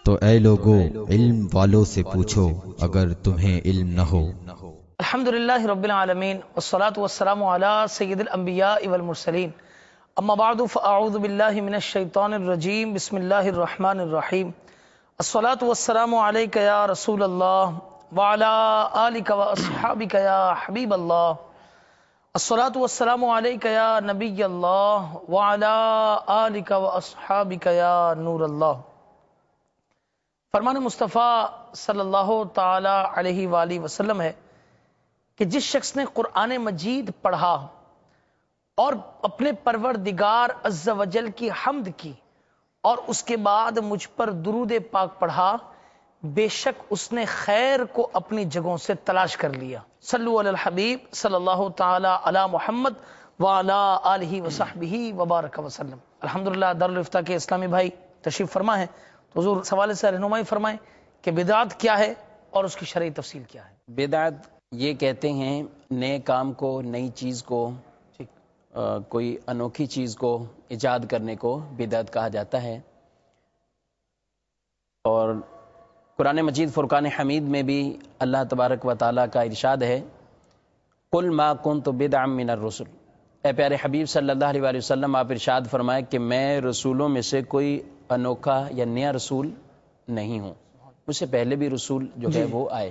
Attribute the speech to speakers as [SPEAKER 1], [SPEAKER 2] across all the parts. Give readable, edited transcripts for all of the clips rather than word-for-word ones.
[SPEAKER 1] تو اے لوگو علم والوں سے پوچھو اگر تمہیں علم نہ ہو۔
[SPEAKER 2] الحمدللہ رب العالمین والصلاة والسلام علی سید الانبیاء والمرسلین، اما بعد فاعوذ باللہ من الشیطان الرجیم، بسم اللہ الرحمن الرحیم۔ الصلاة والسلام علیک یا رسول اللہ وعلی آلک واصحابک یا حبیب اللہ۔ الصلاة والسلام علیک یا نبی اللہ وعلی آلک واصحابک یا نور اللہ۔ فرمان مصطفیٰ صلی اللہ تعالی علیہ وآلہ وسلم ہے کہ جس شخص نے قرآن مجید پڑھا اور اپنے پروردگار عز و جل کی حمد کی اور اس کے بعد مجھ پر درود پاک پڑھا، بے شک اس نے خیر کو اپنی جگہوں سے تلاش کر لیا۔ صلو علی الحبیب صلی اللہ تعالی علی محمد وعلی آلہ وصحبہ وبارک وسلم۔ الحمدللہ دارالفتہ کے اسلامی بھائی تشریف فرما ہے، تو حضور سوال سے رہنمائی فرمائیں کہ بدعت کیا ہے اور اس کی شرعی تفصیل کیا ہے؟
[SPEAKER 3] بدعت یہ کہتے ہیں نئے کام کو، نئی چیز کو، کوئی انوکھی چیز کو ایجاد کرنے کو بدعت کہا جاتا ہے۔ اور قرآن مجید فرقان حمید میں بھی اللہ تبارک و تعالیٰ کا ارشاد ہے، قل ما کنت بدعا من الرسل۔ اے پیارے حبیب صلی اللہ علیہ وآلہ وسلم، آپ ارشاد فرمائے کہ میں رسولوں میں سے کوئی انوکھا یا نیا رسول نہیں ہوں، مجھ سے پہلے بھی رسول جو ہے وہ آئے۔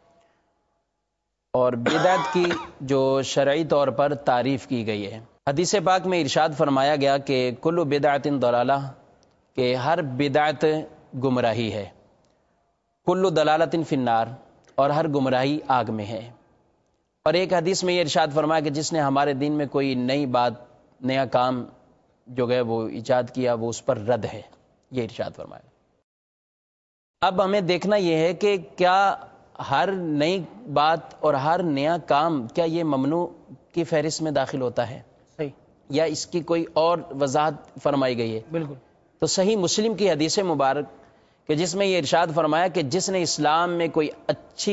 [SPEAKER 3] اور بدعت کی جو شرعی طور پر تعریف کی گئی ہے، حدیث پاک میں ارشاد فرمایا گیا کہ کل بدعت ضلالہ، کہ ہر بدعت گمراہی ہے، کل ضلالۃ فی النار، اور ہر گمراہی آگ میں ہے۔ اور ایک حدیث میں یہ ارشاد فرمایا کہ جس نے ہمارے دین میں کوئی نئی بات، نیا کام جو ہے وہ ایجاد کیا، وہ اس پر رد ہے، یہ ارشاد فرمایا۔ اب ہمیں دیکھنا یہ ہے کہ کیا ہر نئی بات اور ہر نیا کام کیا یہ ممنوع کی فہرست میں داخل ہوتا ہے،
[SPEAKER 2] صحیح،
[SPEAKER 3] یا اس کی کوئی اور وضاحت فرمائی گئی ہے؟
[SPEAKER 2] بالکل۔
[SPEAKER 3] تو صحیح مسلم کی حدیث مبارک کہ جس میں یہ ارشاد فرمایا کہ جس نے اسلام میں کوئی اچھی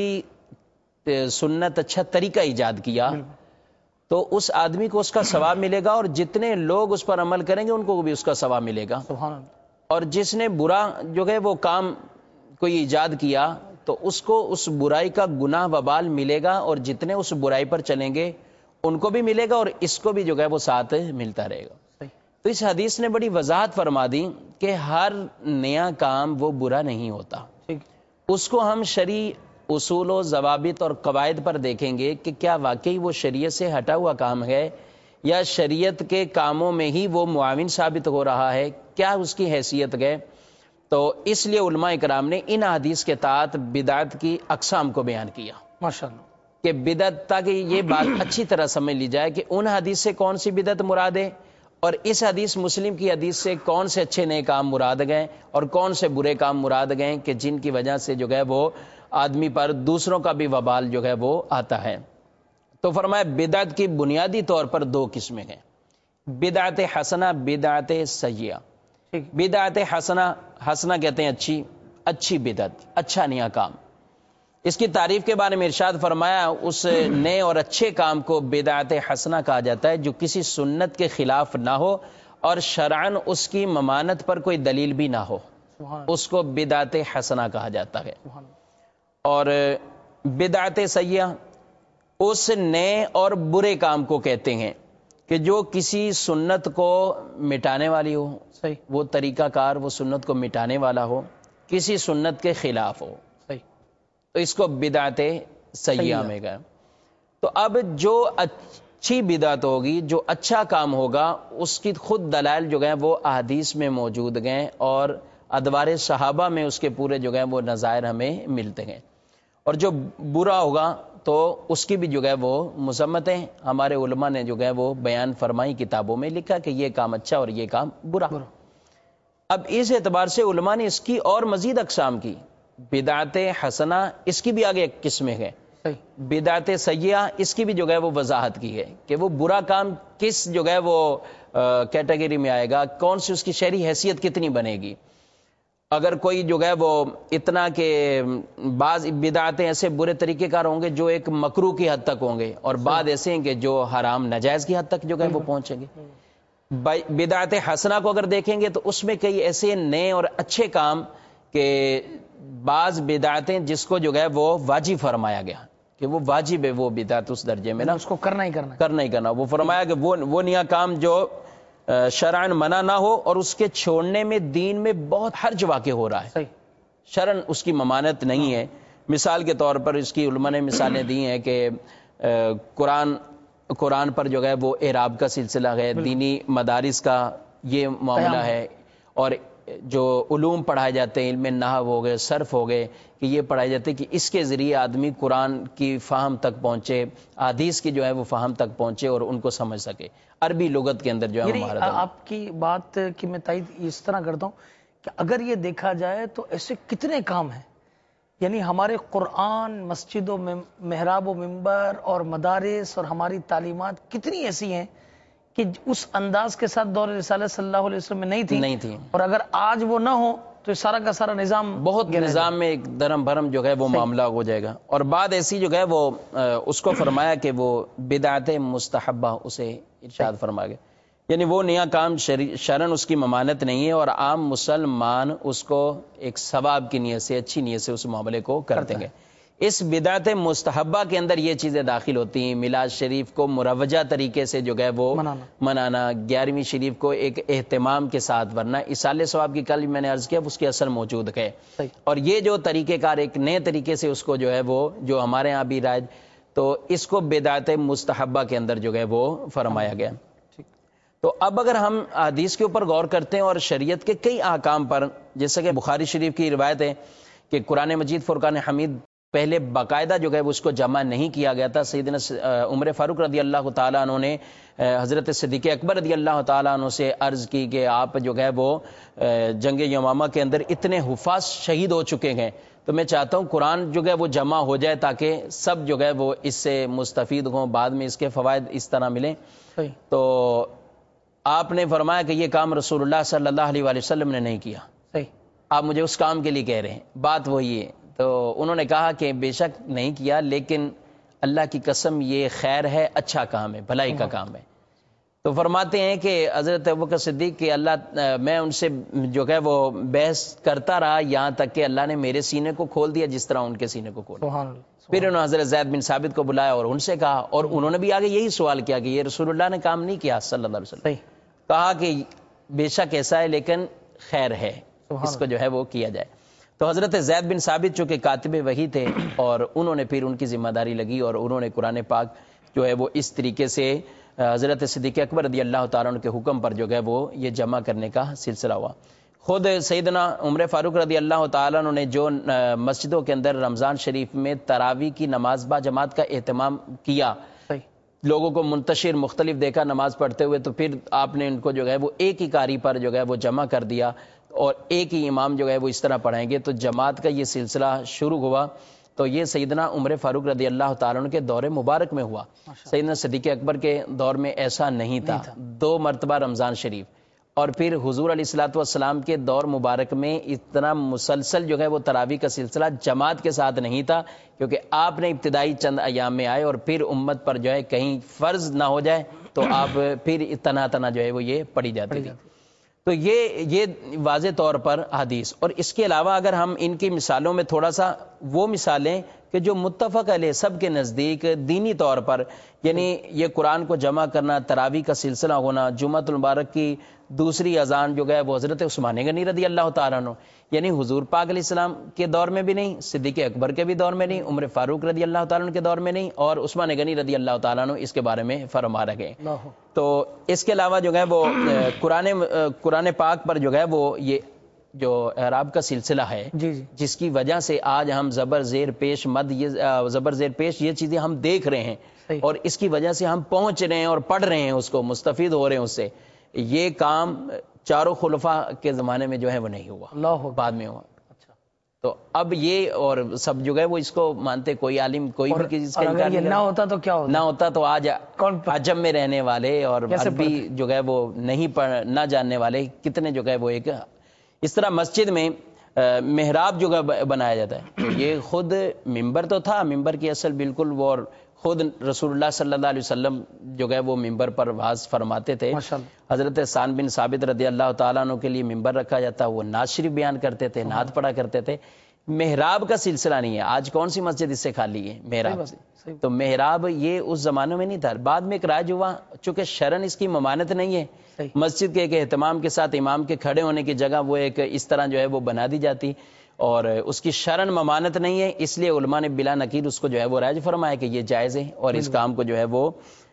[SPEAKER 3] سنت، اچھا طریقہ ایجاد کیا، تو اس آدمی کو اس کا ثواب ملے گا، اور جتنے لوگ اس پر عمل کریں گے ان کو بھی اس کا ثواب ملے گا۔
[SPEAKER 2] سبحان اللہ۔
[SPEAKER 3] اور جس نے برا جو ہے وہ کام کوئی ایجاد کیا، تو اس کو اس برائی کا گناہ وبال ملے گا، اور جتنے اس برائی پر چلیں گے ان کو بھی ملے گا، اور اس کو بھی جو ہے وہ ساتھ ملتا رہے گا۔ تو اس حدیث نے بڑی وضاحت فرما دی کہ ہر نیا کام وہ برا نہیں ہوتا، اس کو ہم شرعی اصول و ضوابط اور قواعد پر دیکھیں گے کہ کیا واقعی وہ شریعت سے ہٹا ہوا کام ہے، یا شریعت کے کاموں میں ہی وہ معاون ثابت ہو رہا ہے، کیا اس کی حیثیت ہے۔ تو اس لیے علماء کرام نے ان حدیث کے تحت بدعت کی اقسام کو بیان کیا،
[SPEAKER 2] ماشاءاللہ،
[SPEAKER 3] کہ بدعت، تاکہ یہ بات اچھی طرح سمجھ لی جائے کہ ان حدیث سے کون سی بدعت مراد ہے، اور اس حدیث مسلم کی حدیث سے کون سے اچھے نئے کام مراد گئے اور کون سے برے کام مراد گئے، کہ جن کی وجہ سے جو ہے وہ آدمی پر دوسروں کا بھی وبال جو ہے وہ آتا ہے۔ تو فرمایا بدعت کی بنیادی طور پر دو قسمیں ہیں، بدعت حسنہ، بدعت سیئہ۔ بدعت حسنہ، حسنہ کہتے ہیں اچھی بدعت، اچھا نیا کام۔ اس کی تعریف کے بارے میں ارشاد فرمایا اس نئے اور اچھے کام کو بدعت حسنہ کہا جاتا ہے جو کسی سنت کے خلاف نہ ہو اور شرعاً اس کی ممانت پر کوئی دلیل بھی نہ ہو، اس کو بدعت حسنہ کہا جاتا ہے۔ اور بدعت سیئہ اس نئے اور برے کام کو کہتے ہیں کہ جو کسی سنت کو مٹانے والی ہو، وہ طریقہ کار وہ سنت کو مٹانے والا ہو، کسی سنت کے خلاف ہو، تو اس کو بدعت سیئہ میں گئے۔ تو اب جو اچھی بدعت ہوگی، جو اچھا کام ہوگا، اس کی خود دلائل جو گئے وہ احادیث میں موجود گئے، اور ادوار صحابہ میں اس کے پورے جو گئے وہ نظائر ہمیں ملتے ہیں۔ اور جو برا ہوگا تو اس کی بھی جو ہے وہ مذمتیں ہمارے علماء نے جو ہے وہ بیان فرمائی، کتابوں میں لکھا کہ یہ کام اچھا اور یہ کام برا۔ اب اس اعتبار سے علماء نے اس کی اور مزید اقسام کی، بدعت حسنہ اس کی بھی آگے ایک قسم ہے، بدعت سیئہ اس کی بھی جو ہے وہ وضاحت کی ہے کہ وہ برا کام کس جو ہے وہ کیٹیگری میں آئے گا، کون سی اس کی شرعی حیثیت کتنی بنے گی۔ اگر کوئی جو ہے وہ اتنا کہ بعض بدعتیں ایسے برے طریقے کار ہوں گے جو ایک مکروہ کی حد تک ہوں گے، اور بعض ایسے ہیں کہ جو حرام ناجائز کی حد تک جو ہے وہ پہنچیں گے۔ بدعت حسنہ کو اگر دیکھیں گے تو اس میں کئی ایسے نئے اور اچھے کام کہ بعض بدعتیں جس کو جو ہے وہ واجب فرمایا گیا کہ وہ واجب ہے وہ بدعت اس درجے میں نا
[SPEAKER 2] اس کو کرنا ہی کرنا
[SPEAKER 3] وہ فرمایا کہ وہ نیا کام جو شرعن منع نہ ہو اور اس کے چھوڑنے میں دین میں بہت حرج واقع ہو رہا ہے.
[SPEAKER 2] صحیح.
[SPEAKER 3] شرعن اس کی ممانت نہیں ہے. مثال کے طور پر اس کی علماء نے مثالیں دی ہیں کہ قرآن پر جو ہے وہ اعراب کا سلسلہ ہے, دینی مدارس کا یہ معاملہ ہے, اور جو علوم پڑھائے جاتے ہیں, علم نحو ہو گئے, صرف ہو گئے, کہ یہ پڑھائے جاتے ہیں کہ اس کے ذریعے آدمی قرآن کی فہم تک پہنچے, حدیث کی جو ہے وہ فہم تک پہنچے اور ان کو سمجھ سکے, عربی لغت کے اندر جو ہے مہارت.
[SPEAKER 2] آپ کی بات کی میں تائید اس طرح کرتا ہوں کہ اگر یہ دیکھا جائے تو ایسے کتنے کام ہیں, یعنی ہمارے قرآن, مسجد و محراب و منبر اور مدارس اور ہماری تعلیمات کتنی ایسی ہیں کہ اس انداز کے ساتھ دور رسالت صلی اللہ علیہ وسلم میں نہیں تھی. اور اگر آج وہ نہ ہو تو سارا کا سارا نظام
[SPEAKER 3] بہت نظام میں ایک درم بھرم جو ہے وہ معاملہ ہو جائے گا. اور بعد ایسی جو ہے وہ اس کو فرمایا کہ وہ بدعت مستحبہ اسے ارشاد فرما گیا, یعنی وہ نیا کام شرعن اس کی ممانت نہیں ہے اور عام مسلمان اس کو ایک ثواب کی نیت سے, اچھی نیت سے اس معاملے کو کرتے ہیں. اس بدعت مستحبہ کے اندر یہ چیزیں داخل ہوتی ہیں, میلاد شریف کو مروجہ طریقے سے جو ہے وہ منانا, 11ویں شریف کو ایک اہتمام کے ساتھ, ورنہ اصال ثواب کی کل میں نے عرض کیا اس کے اثر موجود ہے. اور یہ جو طریقہ کار ایک نئے طریقے سے اس کو جو ہے وہ جو ہمارے ہاں بھی رائج, تو اس کو بدعت مستحبہ کے اندر جو ہے وہ فرمایا گیا. تو اب اگر ہم حدیث کے اوپر غور کرتے ہیں اور شریعت کے کئی احکام پر, جیسے کہ بخاری شریف کی روایت ہے کہ قرآن مجید فرقان حمید پہلے باقاعدہ جو ہے اس کو جمع نہیں کیا گیا تھا. سیدنا عمر فاروق رضی اللہ تعالیٰ عنہ نے حضرت صدیق اکبر رضی اللہ تعالیٰ عنہ سے عرض کی کہ آپ جو ہے وہ جنگ یمامہ کے اندر اتنے حفاظ شہید ہو چکے ہیں, تو میں چاہتا ہوں قرآن جو ہے وہ جمع ہو جائے تاکہ سب جو ہے وہ اس سے مستفید ہوں, بعد میں اس کے فوائد اس طرح ملیں. تو آپ نے فرمایا کہ یہ کام رسول اللہ صلی اللہ علیہ وآلہ وسلم نے نہیں کیا, آپ مجھے اس کام کے لیے کہہ رہے ہیں, بات وہی ہے. تو انہوں نے کہا کہ بے شک نہیں کیا, لیکن اللہ کی قسم یہ خیر ہے, اچھا کام ہے, بھلائی کا کام ہے. تو فرماتے ہیں کہ حضرت ابوبکر صدیق کہ اللہ میں ان سے جو ہے وہ بحث کرتا رہا یہاں تک کہ اللہ نے میرے سینے کو کھول دیا جس طرح ان کے سینے کو کھول دیا. پھر انہوں نے حضرت زید بن ثابت کو بلایا اور ان سے کہا, اور انہوں نے بھی آگے یہی سوال کیا کہ یہ رسول اللہ نے کام نہیں کیا صلی اللہ علیہ وسلم. کہا کہ بے شک ایسا ہے لیکن خیر ہے, اس کو جو ہے وہ کیا جائے. تو حضرت زید بن ثابت چونکہ کاتب وحی تھے, اور انہوں نے پھر ان کی ذمہ داری لگی اور انہوں نے قرآن پاک جو ہے وہ اس طریقے سے حضرت صدیق اکبر رضی اللہ تعالیٰ عنہ کے حکم پر جو ہے وہ یہ جمع کرنے کا سلسلہ ہوا. خود سیدنا عمر فاروق رضی اللہ تعالیٰ عنہ نے جو مسجدوں کے اندر رمضان شریف میں تراویح کی نماز با جماعت کا اہتمام کیا, لوگوں کو منتشر مختلف دیکھا نماز پڑھتے ہوئے, تو پھر آپ نے ان کو جو ہے وہ ایک ہی قاری پر جو ہے وہ جمع کر دیا اور ایک ہی امام جو ہے وہ اس طرح پڑھائیں گے. تو جماعت کا یہ سلسلہ شروع ہوا. تو یہ سیدنا عمر فاروق رضی اللہ تعالیٰ عنہ کے دور مبارک میں ہوا. سیدنا صدیق اکبر کے دور میں ایسا نہیں تھا. 2 مرتبہ رمضان شریف, اور پھر حضور علیہ الصلوۃ والسلام کے دور مبارک میں اتنا مسلسل جو ہے وہ تراویح کا سلسلہ جماعت کے ساتھ نہیں تھا, کیونکہ آپ نے ابتدائی چند ایام میں آئے اور پھر امت پر جو ہے کہیں فرض نہ ہو جائے تو آپ پھر تنا جو ہے وہ یہ پڑھی جاتی تھی. تو یہ واضح طور پر حدیث. اور اس کے علاوہ اگر ہم ان کی مثالوں میں تھوڑا سا وہ مثالیں کہ جو متفق علیہ سب کے نزدیک دینی طور پر, یعنی یہ قرآن کو جمع کرنا, تراویح کا سلسلہ ہونا, جمعۃ المبارک کی دوسری اذان جو ہے وہ حضرت عثمان غنی رضی اللہ تعالیٰ عنہ, یعنی حضور پاک علیہ السلام کے دور میں بھی نہیں, صدیق اکبر کے بھی دور میں نہیں, عمر فاروق رضی اللہ تعالیٰ عنہ کے دور میں نہیں, اور عثمان غنی رضی اللہ تعالیٰ عنہ اس کے بارے میں فرما رہے. تو اس کے علاوہ جو ہے وہ قرآن پاک پر جو ہے وہ یہ جو اعراب کا سلسلہ ہے, جس کی وجہ سے آج ہم زبر زیر پیش مد, یہ زبر زیر پیش یہ چیزیں ہم دیکھ رہے ہیں, اور اس کی وجہ سے ہم پہنچ رہے ہیں اور پڑھ رہے ہیں, اس کو مستفید ہو رہے ہیں اس سے. یہ کام چاروں خلفاء کے زمانے میں جو ہے وہ نہیں ہوا, بعد میں ہوا. تو اب یہ اور سب جو ہے وہ اس کو مانتے, کوئی عالم کوئی بھی چیز کا انکار
[SPEAKER 2] نہ ہوتا تو کیا ہوتا,
[SPEAKER 3] نہ ہوتا تو آج عجم میں رہنے والے اور عربی جو ہے وہ نہیں نہ جاننے والے کتنے جو ہے وہ ایک اس طرح مسجد میں محراب جو بنایا جاتا ہے. یہ خود ممبر تو تھا, ممبر کی اصل بالکل وہ خود رسول اللہ صلی اللہ علیہ وسلم جو ہے وہ ممبر پر واز فرماتے تھے. حضرت حسان بن ثابت رضی اللہ تعالیٰ عنہ کے لیے ممبر رکھا جاتا، وہ نعت شریف بیان کرتے تھے، نعت پڑھا کرتے تھے. محراب کا سلسلہ نہیں ہے. آج کون سی مسجد اس سے خالی ہے محراب سے؟ تو محراب یہ اس زمانے میں نہیں تھا، بعد میں ایک رائج ہوا. چونکہ شرن اس کی ممانت نہیں ہے، مسجد کے ایک اہتمام کے ساتھ امام کے کھڑے ہونے کی جگہ وہ ایک اس طرح جو ہے وہ بنا دی جاتی، اور اس کی شرن ممانت نہیں ہے، اس لیے علماء نے بلا نقیر اس کو جو ہے وہ رائج فرمایا کہ یہ جائز ہے اور اس کام کو جو ہے وہ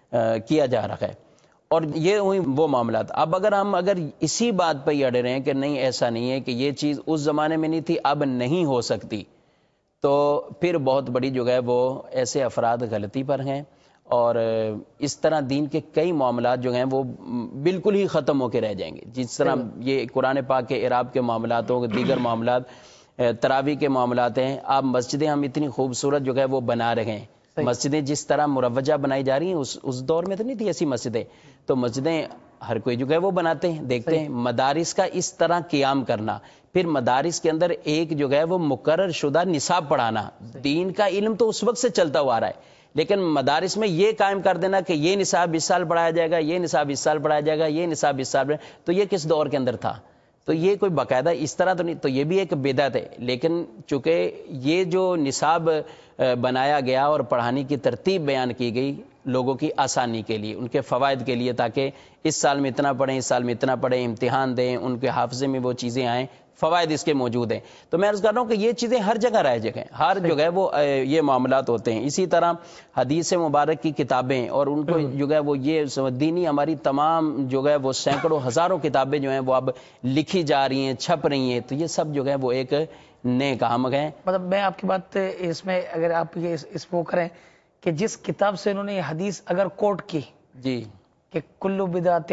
[SPEAKER 3] کیا جا رہا ہے. اور یہ ہوئی وہ معاملات. اب اگر اسی بات پہ ہی اڑے رہے ہیں کہ نہیں ایسا نہیں ہے کہ یہ چیز اس زمانے میں نہیں تھی اب نہیں ہو سکتی، تو پھر بہت بڑی جو ہے وہ ایسے افراد غلطی پر ہیں، اور اس طرح دین کے کئی معاملات جو ہیں وہ بالکل ہی ختم ہو کے رہ جائیں گے. جس طرح یہ قرآن پاک کے اعراب کے معاملات ہو، دیگر معاملات، تراویح کے معاملات ہیں. آپ مسجدیں ہم اتنی خوبصورت جو ہے وہ بنا رہے ہیں، مسجدیں جس طرح مروجہ بنائی جا رہی ہیں اس دور میں تو نہیں تھی ایسی مسجدیں. تو مسجدیں ہر کوئی جو ہے وہ بناتے ہیں، دیکھتے ہیں. مدارس کا اس طرح قیام کرنا، پھر مدارس کے اندر ایک جو ہے وہ مقرر شدہ نصاب پڑھانا. دین کا علم تو اس وقت سے چلتا ہوا آ رہا ہے، لیکن مدارس میں یہ قائم کر دینا کہ یہ نصاب 20 سال پڑھایا جائے گا، یہ نصاب 20 سال پڑھایا جائے گا، یہ نصاب 20 سال پڑھایا، تو یہ کس دور کے اندر تھا؟ تو یہ کوئی باقاعدہ اس طرح تو نہیں. تو یہ بھی ایک بدعت ہے. لیکن چونکہ یہ جو نصاب بنایا گیا اور پڑھانے کی ترتیب بیان کی گئی لوگوں کی آسانی کے لیے، ان کے فوائد کے لیے، تاکہ اس سال میں اتنا پڑھیں، اس سال میں اتنا پڑھیں، امتحان دیں، ان کے حافظے میں وہ چیزیں آئیں، فوائد اس کے موجود ہیں. تو میں عرض کر رہا ہوں کہ یہ چیزیں ہر جگہ رائج ہیں، ہر جگہ وہ یہ معاملات ہوتے ہیں. اسی طرح حدیث مبارک کی کتابیں اور ان کو جو ہے وہ یہ دینی ہماری تمام جو ہے وہ سینکڑوں ہزاروں کتابیں جو ہیں وہ اب لکھی جا رہی ہیں، چھپ رہی ہیں. تو یہ سب جو ہے وہ ایک نئے کام ہیں.
[SPEAKER 2] مطلب میں آپ کی بات اس میں اگر آپ یہ اس کو کریں کہ جس کتاب سے انہوں نے یہ حدیث اگر کوٹ کی
[SPEAKER 3] جی
[SPEAKER 2] کہ کلو بدعت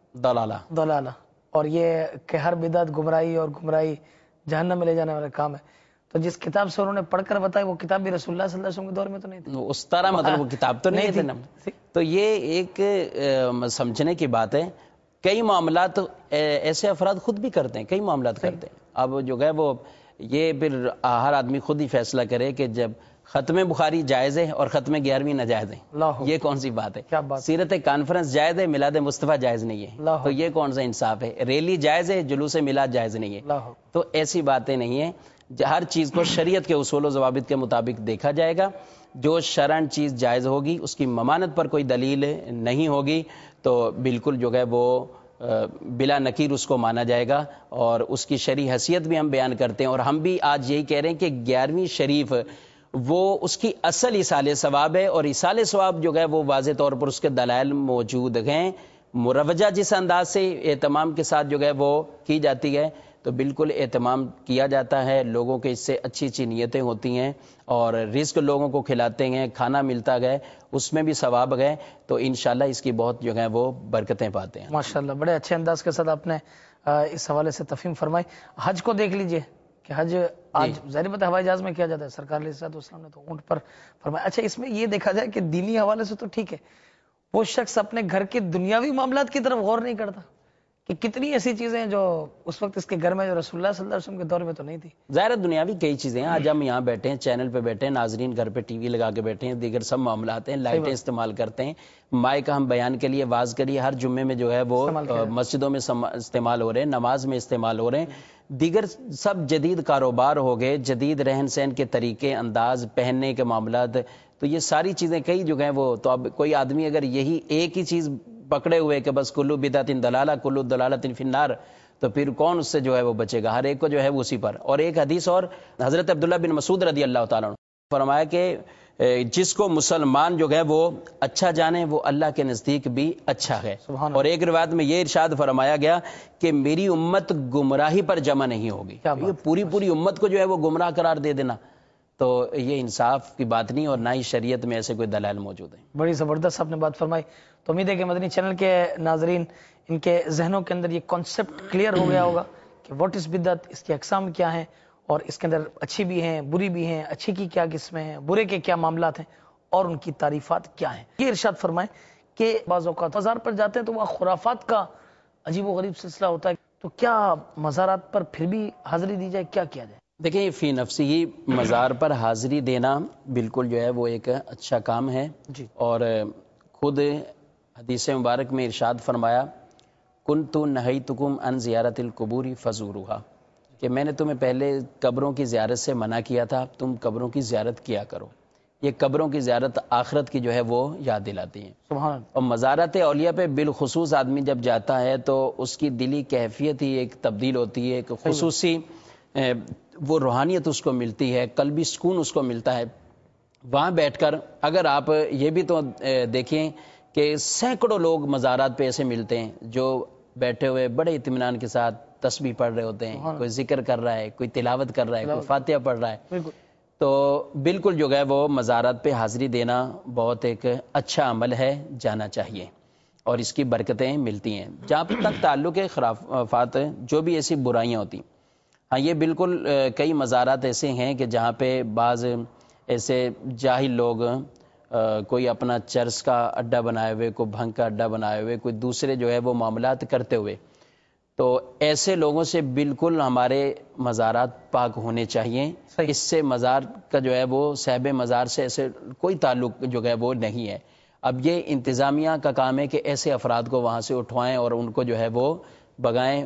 [SPEAKER 2] ضلالہ، اور یہ کہ ہر بدعت گمراہی اور گمراہی جہنم میں لے جانے والا کام ہے، تو جس کتاب سے انہوں نے پڑھ کر بتایا وہ کتاب بھی رسول اللہ صلی اللہ علیہ وسلم کے دور میں تو نہیں تھی
[SPEAKER 3] اس طرح، مطلب وہ کتاب تو نہیں تھی. تو یہ ایک سمجھنے کی بات ہے. کئی معاملات ایسے افراد خود بھی کرتے ہیں، کئی معاملات کرتے ہیں. اب جو ہے وہ یہ پھر ہر آدمی خود ہی فیصلہ کرے کہ جب ختم بخاری جائز ہے اور ختم 11ویں ناجائز ہے، یہ کون سی بات ہے؟ سیرت کانفرنس جائز ہے، میلاد مصطفیٰ جائز نہیں ہے، تو یہ کون سا انصاف ہے؟ ریلی جائز ہے، جلوس میلاد جائز نہیں ہے. تو ایسی باتیں نہیں ہیں. ہر چیز کو شریعت کے اصول و ضوابط کے مطابق دیکھا جائے گا. جو شرعن چیز جائز ہوگی، اس کی ممانت پر کوئی دلیل نہیں ہوگی، تو بالکل جو ہے وہ بلا نکیر اس کو مانا جائے گا، اور اس کی شرعی حیثیت بھی ہم بیان کرتے ہیں. اور ہم بھی آج یہی کہہ رہے ہیں کہ 11ویں شریف وہ اس کی اصل اصال ثواب ہے، اور اصال ثواب جو ہے وہ واضح طور پر اس کے دلائل موجود ہیں. مروجہ جس انداز سے اہتمام کے ساتھ جو ہے وہ کی جاتی ہے، تو بالکل اہتمام کیا جاتا ہے. لوگوں کے اس سے اچھی اچھی نیتیں ہوتی ہیں، اور رزق لوگوں کو کھلاتے ہیں، کھانا ملتا گئے، اس میں بھی ثواب گئے. تو انشاءاللہ اس کی بہت جو ہے وہ برکتیں پاتے ہیں.
[SPEAKER 2] ماشاءاللہ بڑے اچھے انداز کے ساتھ آپ نے اس حوالے سے تفہیم فرمائی. حج کو دیکھ لیجئے کہ حج آج ظاہر بات ہے ہوائی جہاز میں کیا جاتا ہے، سرکار علیہ السلام نے تو اونٹ پر فرمایا. اچھا اس میں یہ دیکھا جائے کہ دینی حوالے سے تو ٹھیک ہے، وہ شخص اپنے گھر کے دنیاوی معاملات کی طرف غور نہیں کرتا کہ کتنی ایسی چیزیں ہیں جو اس وقت اس کے گھر میں جو رسول اللہ صلی اللہ علیہ وسلم کے دور میں تو نہیں تھی.
[SPEAKER 3] ظاہر دنیاوی کئی چیزیں ہیں. آج ہم یہاں بیٹھے ہیں، چینل پہ بیٹھے ہیں، ناظرین گھر پہ ٹی وی لگا کے بیٹھے ہیں، دیگر سب معاملات ہیں، لائٹیں استعمال کرتے ہیں، مائک ہم بیان کے لیے واز کے لیے ہر جمعے میں جو ہے وہ مسجدوں میں استعمال ہو رہے ہیں، نماز میں استعمال ہو رہے ہیں. دیگر سب جدید کاروبار ہو گئے، جدید رہن سہن کے طریقے، انداز، پہننے کے معاملات. تو یہ ساری چیزیں کئی جو ہیں وہ، تو اب کوئی آدمی اگر یہی ایک ہی چیز پکڑے ہوئے کہ بس کلو بدعت ضلالہ کلو ضلالۃ فی النار، تو پھر کون اس سے جو ہے وہ بچے گا؟ ہر ایک کو جو ہے وہ اسی پر. اور ایک حدیث اور حضرت عبداللہ بن مسعود رضی اللہ تعالیٰ عنہ فرمایا کہ جس کو مسلمان جو ہے وہ اچھا جانے وہ اللہ کے نزدیک بھی اچھا ہے. اور ایک روایت میں یہ ارشاد فرمایا گیا کہ میری امت گمراہی پر جمع نہیں ہوگی. یہ پوری امت کو جو ہے وہ گمراہ قرار دے دینا، تو یہ انصاف کی بات نہیں، اور نہ ہی شریعت میں ایسے کوئی دلائل موجود ہیں.
[SPEAKER 2] بڑی زبردست آپ نے بات فرمائی. تو امید ہے کہ مدنی چینل کے ناظرین ان کے ذہنوں کے اندر یہ کانسیپٹ کلیئر ہو گیا ہوگا کہ واٹ از بدعت، اس کی اقسام کیا ہیں، اور اس کے اندر اچھی بھی ہیں، بری بھی ہیں، اچھی کی کیا قسمیں ہیں، برے کے کیا معاملات ہیں، اور ان کی تعریفات کیا ہیں. یہ ارشاد فرمائیں کہ بعض اوقات مزار پر جاتے ہیں تو وہاں خرافات کا عجیب و غریب سلسلہ ہوتا ہے، تو کیا مزارات پر پھر بھی حاضری دی جائے، کیا کیا جائے؟
[SPEAKER 3] دیکھیں فی نفسی ہی مزار پر حاضری دینا بالکل جو ہے وہ ایک اچھا کام ہے
[SPEAKER 2] جی
[SPEAKER 3] اور خود حدیث مبارک میں ارشاد فرمایا کنت نہیتکم عن زیارت القبور فزوروها کہ میں نے تمہیں پہلے قبروں کی زیارت سے منع کیا تھا، تم قبروں کی زیارت کیا کرو۔ یہ قبروں کی زیارت آخرت کی جو ہے وہ یاد دلاتی ہیں۔
[SPEAKER 2] سبحان اللہ۔
[SPEAKER 3] اور مزارات اولیاء پہ بالخصوص آدمی جب جاتا ہے تو اس کی دلی کیفیت ہی ایک تبدیل ہوتی ہے، ایک خصوصی وہ روحانیت اس کو ملتی ہے، قلبی سکون اس کو ملتا ہے۔ وہاں بیٹھ کر اگر آپ یہ بھی تو دیکھیں کہ سینکڑوں لوگ مزارات پہ ایسے ملتے ہیں جو بیٹھے ہوئے بڑے اطمینان کے ساتھ تسبیح پڑھ رہے ہوتے ہیں، کوئی ذکر کر رہا ہے، کوئی تلاوت کر رہا ہے، کوئی فاتحہ پڑھ رہا ہے۔ تو بالکل جو ہے وہ مزارات پہ حاضری دینا بہت ایک اچھا عمل ہے، جانا چاہیے اور اس کی برکتیں ملتی ہیں۔ جہاں تک تعلق خرافات جو بھی ایسی برائیاں ہوتی ہیں، ہاں یہ بالکل کئی مزارات ایسے ہیں کہ جہاں پہ بعض ایسے جاہل لوگ کوئی اپنا چرس کا اڈا بنائے ہوئے، کوئی بھنگ کا اڈا بنائے ہوئے، کوئی دوسرے جو ہے وہ معاملات کرتے ہوئے، تو ایسے لوگوں سے بالکل ہمارے مزارات پاک ہونے چاہیے۔ اس سے مزار کا جو ہے وہ صاحب مزار سے ایسے کوئی تعلق جو ہے وہ نہیں ہے۔ اب یہ انتظامیہ کا کام ہے کہ ایسے افراد کو وہاں سے اٹھوائیں اور ان کو جو ہے وہ بگائیں۔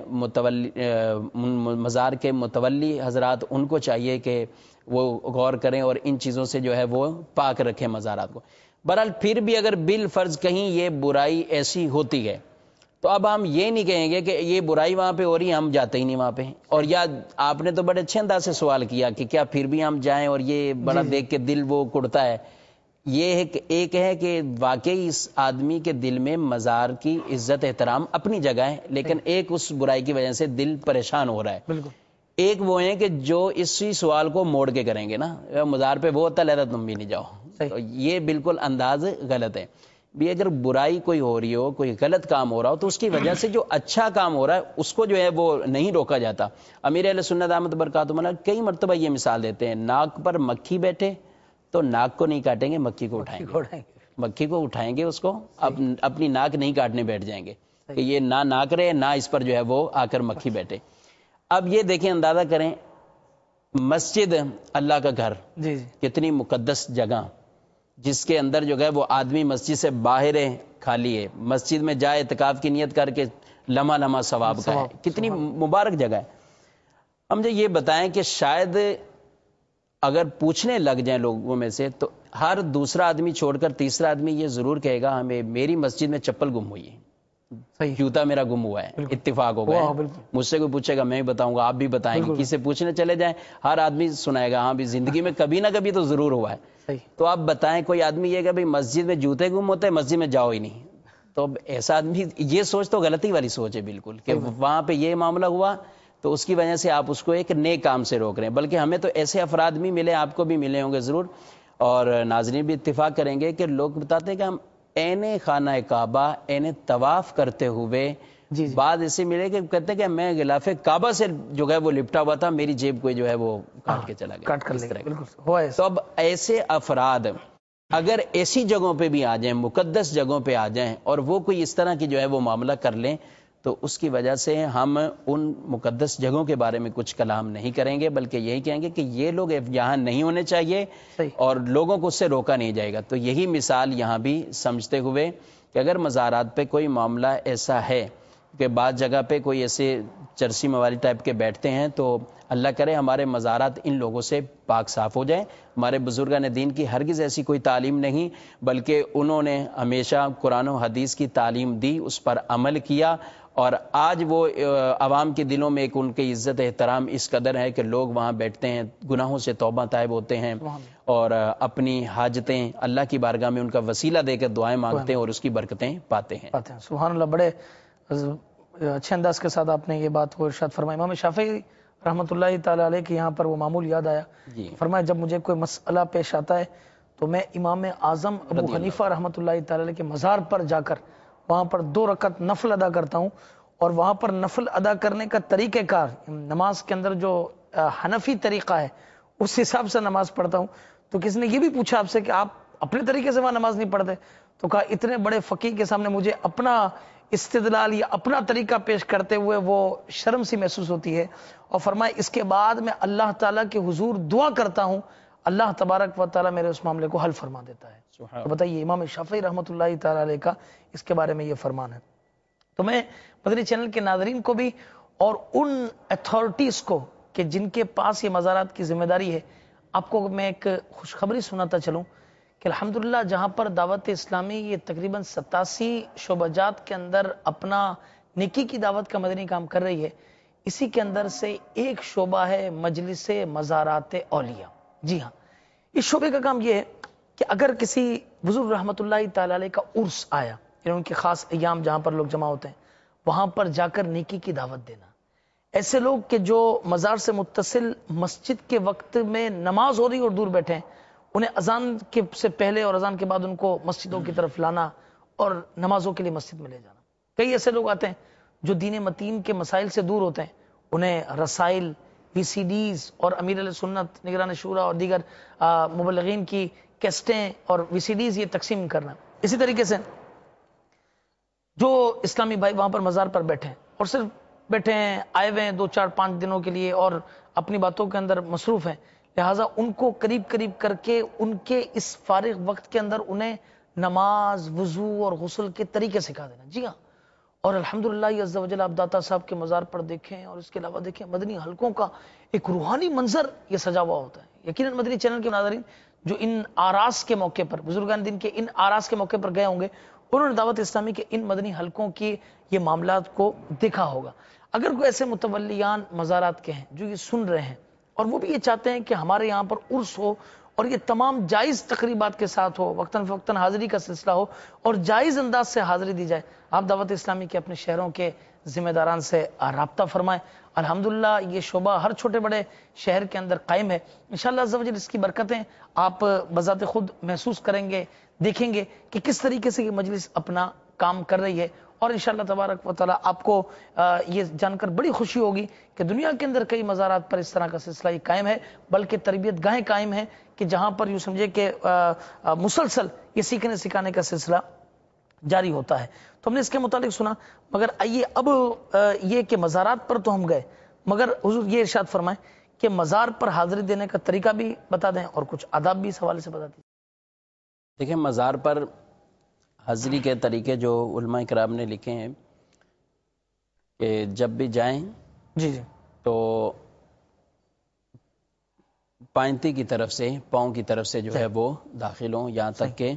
[SPEAKER 3] مزار کے متولی حضرات ان کو چاہیے کہ وہ غور کریں اور ان چیزوں سے جو ہے وہ پاک رکھیں مزارات کو۔ بہرحال پھر بھی اگر بالفرض کہیں یہ برائی ایسی ہوتی ہے تو اب ہم یہ نہیں کہیں گے کہ یہ برائی وہاں پہ ہو رہی ہے ہم جاتے ہی نہیں وہاں پہ۔ اور یا آپ نے تو بڑے اچھے انداز سے سوال کیا کہ کیا پھر بھی ہم جائیں اور یہ بڑا دیکھ کے دل وہ کڑتا ہے۔ یہ ایک ہے کہ واقعی اس آدمی کے دل میں مزار کی عزت احترام اپنی جگہ ہے، لیکن ایک اس برائی کی وجہ سے دل پریشان ہو رہا ہے۔ ایک وہ ہیں کہ جو اسی سوال کو موڑ کے کریں گے نا، مزار پہ وہ ہوتا ہے تم بھی نہیں جاؤ، تو یہ بالکل انداز غلط ہے۔ بھی اگر برائی کوئی ہو رہی ہو، کوئی غلط کام ہو رہا ہو تو اس کی وجہ سے جو اچھا کام ہو رہا ہے اس کو جو ہے وہ نہیں روکا جاتا۔ امیر اہل سنت احمد برکاتہ اللہ کئی مرتبہ یہ مثال دیتے ہیں، ناک پر مکھی بیٹھے تو ناک کو نہیں کاٹیں گے، مکھی کو اٹھائیں گے، مکھی کو اٹھائیں گے، اس کو اپنی ناک نہیں کاٹنے بیٹھ جائیں گے کہ یہ نہ ناک رہے نہ اس پر جو ہے وہ آ کر مکھی بیٹھے۔ اب یہ دیکھیں، اندازہ کریں، مسجد اللہ کا گھر کتنی مقدس جگہ، جس کے اندر جو ہے وہ آدمی مسجد سے باہر ہے، خالی ہے، مسجد میں جائے اعتکاف کی نیت کر کے لمحہ لمحہ ثواب کا ہے، کتنی مبارک جگہ ہے۔ ہم جو یہ بتائیں کہ شاید اگر پوچھنے لگ جائیں لوگوں میں سے تو ہر دوسرا آدمی چھوڑ کر تیسرا آدمی یہ ضرور کہے گا ہمیں میری مسجد میں چپل گم ہوئی ہے، جوتا میرا گم ہوا ہے، اتفاق ہو گیا۔ مجھ سے کوئی پوچھے گا میں بتاؤں گا، آپ بھی بتائیں گے، کسی سے پوچھنے چلے جائیں ہر آدمی سنائے گا ہاں بھی زندگی میں کبھی نہ کبھی تو ضرور ہوا ہے۔ تو آپ بتائیں کوئی آدمی یہ کہ بھائی مسجد میں جوتے گم ہوتے ہیں، مسجد میں جاؤ ہی نہیں، تو ایسا آدمی یہ سوچ تو غلطی والی سوچ ہے بالکل، کہ وہاں پہ یہ معاملہ ہوا تو اس کی وجہ سے آپ اس کو ایک نیک کام سے روک رہے ہیں۔ بلکہ ہمیں تو ایسے افراد بھی ملے، آپ کو بھی ملے ہوں گے ضرور، اور ناظرین بھی اتفاق کریں گے کہ لوگ بتاتے ہیں کہ ہم عین خانہ کعبہ عین طواف کرتے ہوئے بعد ایسے ملے کہ کہتے ہیں کہ میں غلاف کعبہ سے جو ہے وہ لپٹا ہوا تھا، میری جیب کو جو ہے وہ کاٹ کے چلا گیا۔ تو اب ایسے افراد اگر ایسی جگہوں پہ بھی آ جائیں، مقدس جگہوں پہ آ جائیں اور وہ کوئی اس طرح کی جو ہے وہ معاملہ کر لیں تو اس کی وجہ سے ہم ان مقدس جگہوں کے بارے میں کچھ کلام نہیں کریں گے، بلکہ یہی کہیں گے کہ یہ لوگ یہاں نہیں ہونے چاہیے اور لوگوں کو اس سے روکا نہیں جائے گا۔ تو یہی مثال یہاں بھی سمجھتے ہوئے کہ اگر مزارات پہ کوئی معاملہ ایسا ہے کہ بعض جگہ پہ کوئی ایسے چرسی موالی ٹائپ کے بیٹھتے ہیں تو اللہ کرے ہمارے مزارات ان لوگوں سے پاک صاف ہو جائیں۔ ہمارے بزرگان دین کی ہرگز ایسی کوئی تعلیم نہیں، بلکہ انہوں نے ہمیشہ قرآن و حدیث کی تعلیم دی، اس پر عمل کیا، اور آج وہ عوام کے دلوں میں ایک ان کی عزت احترام اس قدر ہے کہ لوگ وہاں بیٹھتے ہیں، گناہوں سے توبہ طائب ہوتے ہیں اور اپنی حاجتیں اللہ کی بارگاہ میں ان کا وسیلہ دے کر دعائیں مانگتے ہیں اور اس کی برکتیں پاتے ہیں۔
[SPEAKER 2] سبحان اللہ، بڑے اچھے انداز کے ساتھ آپ نے یہ بات کو ارشاد فرمایا۔ امام شافعی رحمۃ اللہ تعالی علیہ کے یہاں پر وہ معمول یاد آیا، فرمایا جب مجھے کوئی مسئلہ پیش آتا ہے تو میں امام اعظم ابو حنیفہ رحمۃ اللہ تعالی علیہ کے مزار پر جا کر وہاں پر 2 رکعت نفل ادا کرتا ہوں، اور وہاں پر نفل ادا کرنے کا طریقہ کار نماز کے اندر جو حنفی طریقہ ہے اس حساب سے نماز پڑھتا ہوں۔ تو کسی نے یہ بھی پوچھا آپ سے کہ آپ اپنے طریقے سے وہاں نماز نہیں پڑھتے؟ تو کہا اتنے بڑے فقیہ کے سامنے مجھے اپنا استدلال یا اپنا طریقہ پیش کرتے ہوئے وہ شرم سی محسوس ہوتی ہے، اور فرمائے اس کے بعد میں اللہ تعالیٰ کے حضور دعا کرتا ہوں، اللہ تبارک و تعالیٰ میرے اس معاملے کو حل فرما دیتا ہے۔ تو بتائیے امام شافعی رحمۃ اللہ تعالیٰ علیہ کا اس کے بارے میں یہ فرمان ہے۔ تو میں مدنی چینل کے ناظرین کو بھی اور ان اتھارٹیز کو کہ جن کے پاس یہ مزارات کی ذمہ داری ہے، آپ کو میں ایک خوشخبری سناتا چلوں کہ الحمدللہ جہاں پر دعوت اسلامی یہ تقریباً 87 شعبہ جات کے اندر اپنا نیکی کی دعوت کا مدنی کام کر رہی ہے، اسی کے اندر سے ایک شعبہ ہے مجلس مزارات اولیاء۔ جی ہاں، اس شعبے کا کام یہ ہے کہ اگر کسی بزرگ رحمت اللہ تعالی علیہ کا عرس آیا، یعنی ان کے خاص ایام جہاں پر لوگ جمع ہوتے ہیں، وہاں پر جا کر نیکی کی دعوت دینا۔ ایسے لوگ کہ جو مزار سے متصل مسجد کے وقت میں نماز ہو رہی اور دور بیٹھے ہیں، انہیں اذان کے سے پہلے اور اذان کے بعد ان کو مسجدوں کی طرف لانا اور نمازوں کے لیے مسجد میں لے جانا۔ کئی ایسے لوگ آتے ہیں جو دین متین کے مسائل سے دور ہوتے ہیں، انہیں رسائل، وی سی ڈیز اور امیر علیہ سنت، نگران شورا اور دیگر مبلغین کی کیسٹیں اور وی سی ڈیز یہ تقسیم کرنا۔ اسی طریقے سے جو اسلامی بھائی وہاں پر مزار پر بیٹھے ہیں اور صرف بیٹھے ہیں، آئے ہوئے ہیں 2 4 5 دنوں کے لیے اور اپنی باتوں کے اندر مصروف ہیں، لہٰذا ان کو قریب قریب کر کے ان کے اس فارغ وقت کے اندر انہیں نماز، وضو اور غسل کے طریقے سکھا دینا۔ جی ہاں، اور الحمدللہ عز و جل آپ داتا صاحب کے مزار پر دیکھیں اور اس کے علاوہ دیکھیں مدنی حلقوں کا ایک روحانی منظر یہ سجا ہوا ہوتا ہے۔ یقیناً مدنی چینل کے ناظرین جو ان آراس کے موقع پر، بزرگان دین کے ان آراس کے موقع پر گئے ہوں گے، انہوں نے دعوت اسلامی کے ان مدنی حلقوں کی یہ معاملات کو دیکھا ہوگا۔ اگر کوئی ایسے متولیان مزارات کے ہیں جو یہ سن رہے ہیں اور وہ بھی یہ چاہتے ہیں کہ ہمارے یہاں پر عرس ہو اور یہ تمام جائز تقریبات کے ساتھ ہو، وقتاً فوقتاً حاضری کا سلسلہ ہو اور جائز انداز سے حاضری دی جائے، آپ دعوت اسلامی کے اپنے شہروں کے ذمہ داران سے رابطہ فرمائیں۔ الحمدللہ یہ شعبہ ہر چھوٹے بڑے شہر کے اندر قائم ہے۔ انشاءاللہ عز و جل اس کی برکتیں آپ بذات خود محسوس کریں گے، دیکھیں گے کہ کس طریقے سے یہ مجلس اپنا کام کر رہی ہے، اور انشاءاللہ تبارک و تعالی آپ کو یہ جان کر بڑی خوشی ہوگی کہ دنیا کے اندر کئی مزارات پر اس طرح کا سلسلہ یہ قائم ہے، بلکہ تربیت گاہیں قائم ہیں کہ جہاں پر یوں سمجھے کہ مسلسل یہ سیکھنے سکھانے کا سلسلہ جاری ہوتا ہے۔ تو ہم نے اس کے متعلق سنا، مگر آئیے اب یہ کہ مزارات پر تو ہم گئے، مگر حضور یہ ارشاد فرمائیں کہ مزار پر حاضری دینے کا طریقہ بھی بتا دیں اور کچھ آداب بھی اس حوالے سے بتا دیجیے۔
[SPEAKER 3] دیکھیں، مزار پر حاضری کے طریقے جو علماء کرام نے لکھے ہیں کہ جب بھی جائیں
[SPEAKER 2] جی جی
[SPEAKER 3] تو پائنتی کی طرف سے، پاؤں کی طرف سے جو ہے وہ داخل ہوں، یہاں تک کہ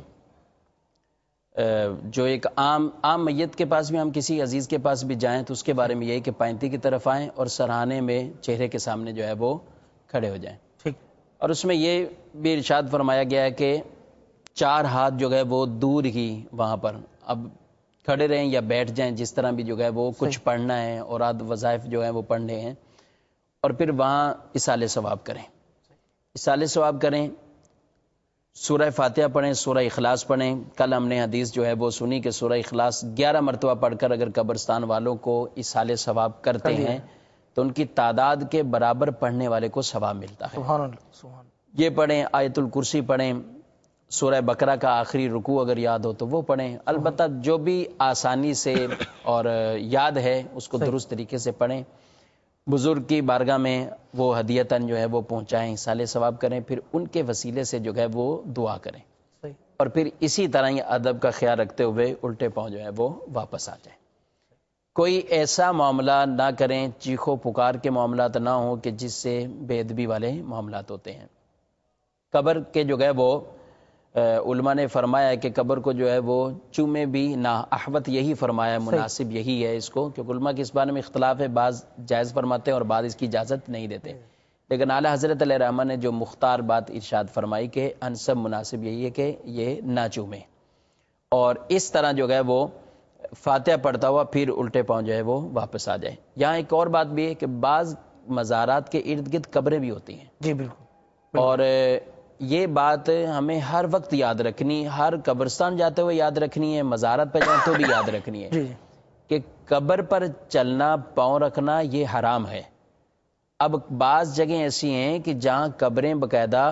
[SPEAKER 3] جو ایک عام میت کے پاس بھی ہم کسی عزیز کے پاس بھی جائیں تو اس کے بارے میں یہی کہ پائنتی کی طرف آئیں اور سرہانے میں چہرے کے سامنے جو ہے وہ کھڑے ہو جائیں۔
[SPEAKER 2] ٹھیک۔
[SPEAKER 3] اور اس میں یہ بھی ارشاد فرمایا گیا ہے کہ 4 ہاتھ جو ہے وہ دور ہی وہاں پر، اب کھڑے رہیں یا بیٹھ جائیں، جس طرح بھی جو ہے وہ کچھ پڑھنا ہے اور وظائف جو ہیں وہ پڑھنے ہیں، اور پھر وہاں اصالہ ثواب کریں، اصالہ ثواب کریں، سورہ فاتحہ پڑھیں، سورہ اخلاص پڑھیں۔ کل ہم نے حدیث جو ہے وہ سنی کہ سورہ اخلاص 11 مرتبہ پڑھ کر اگر قبرستان والوں کو اصالہ ثواب کرتے ہیں تو ان کی تعداد کے برابر پڑھنے والے کو ثواب ملتا ہے۔
[SPEAKER 2] سبحان اللہ، سبحان اللہ۔
[SPEAKER 3] یہ پڑھیں، آیت الکرسی پڑھیں، سورہ بقرہ کا آخری رکوع اگر یاد ہو تو وہ پڑھیں، البتہ جو بھی آسانی سے اور یاد ہے اس کو درست طریقے سے پڑھیں۔ بزرگ کی بارگاہ میں وہ ہدیتاً جو ہے وہ پہنچائیں، اصالہ ثواب کریں، پھر ان کے وسیلے سے جو ہے وہ دعا کریں، اور پھر اسی طرح یہ ادب کا خیال رکھتے ہوئے الٹے پاؤں جو ہے وہ واپس آ جائیں۔ کوئی ایسا معاملہ نہ کریں، چیخو پکار کے معاملات نہ ہوں کہ جس سے بے ادبی والے معاملات ہوتے ہیں۔ قبر کے جو ہے وہ علماء نے فرمایا ہے کہ قبر کو جو ہے وہ چومے بھی نہ، احوط یہی فرمایا، مناسب یہی ہے اس کو، کیونکہ علماء کے اس بارے میں اختلاف ہے، بعض جائز فرماتے ہیں اور بعض اس کی اجازت نہیں دیتے، لیکن اعلی حضرت علیہ رحمہ نے جو مختار بات ارشاد فرمائی کہ انسب مناسب یہی ہے کہ یہ نہ چومے، اور اس طرح جو ہے وہ فاتحہ پڑھتا ہوا پھر الٹے پاؤں جو ہے وہ واپس آ جائے۔ یہاں ایک اور بات بھی ہے کہ بعض مزارات کے ارد گرد قبریں بھی ہوتی ہیں،
[SPEAKER 2] جی بالکل،
[SPEAKER 3] اور یہ بات ہمیں ہر وقت یاد رکھنی، ہر قبرستان جاتے ہوئے یاد رکھنی ہے، مزارات پہ جائیں تو بھی یاد رکھنی ہے کہ قبر پر چلنا، پاؤں رکھنا یہ حرام ہے۔ اب بعض جگہیں ایسی ہیں کہ جہاں قبریں باقاعدہ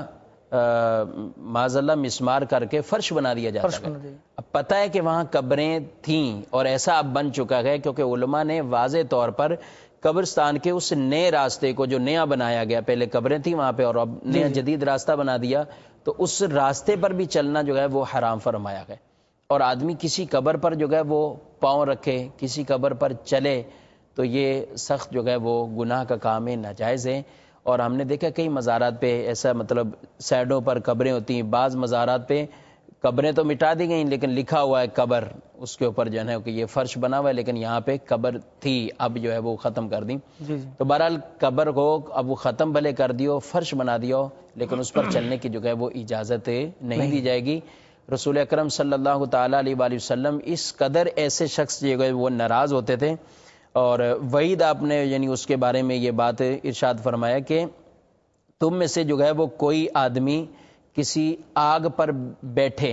[SPEAKER 3] معاذ اللہ مسمار کر کے فرش بنا دیا جاتا ہے. اب پتہ ہے کہ وہاں قبریں تھیں اور ایسا اب بن چکا ہے کیونکہ علماء نے واضح طور پر قبرستان کے اس نئے راستے کو جو نیا بنایا گیا، پہلے قبریں تھیں وہاں پہ اور اب نیا جدید راستہ بنا دیا، تو اس راستے پر بھی چلنا جو ہے وہ حرام فرمایا گیا. اور آدمی کسی قبر پر جو ہے وہ پاؤں رکھے، کسی قبر پر چلے تو یہ سخت جو ہے وہ گناہ کا کام ہے، ناجائز ہے. اور ہم نے دیکھا کئی مزارات پہ ایسا مطلب سائڈوں پر قبریں ہوتی ہیں، بعض مزارات پہ قبریں تو مٹا دی گئیں لیکن لکھا ہوا ہے قبر، اس کے اوپر جو ہے کہ یہ فرش بنا ہوا ہے لیکن یہاں پہ قبر تھی، اب جو ہے وہ ختم کر دی. تو بہرحال قبر کو اب وہ ختم بھلے کر دیو، فرش بنا دیو، لیکن اس پر چلنے کی جو ہے وہ اجازت نہیں دی جائے گی. رسول اکرم صلی اللہ تعالیٰ علیہ وآلہ وسلم اس قدر ایسے شخص جو ہے وہ ناراض ہوتے تھے. اور وعید آپ نے یعنی اس کے بارے میں یہ بات ارشاد فرمایا کہ تم میں سے جو ہے وہ کوئی آدمی کسی آگ پر بیٹھے